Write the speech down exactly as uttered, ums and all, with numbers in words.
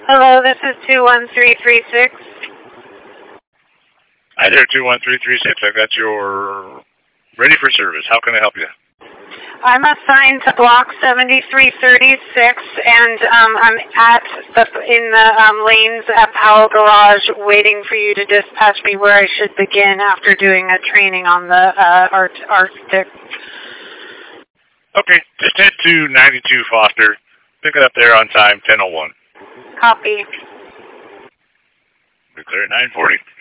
Hello, this is two one three three six. Hi there, two one three three six. I've got your ready for service. How can I help you? I'm assigned to block seventy-three thirty-six, and um, I'm at the in the um, lanes at Powell Garage, waiting for you to dispatch me where I should begin after doing a training on the uh, Art Arctic. Okay, just head to ninety-two Foster. Pick it up there on time, ten oh one. Copy. We're clear at nine forty.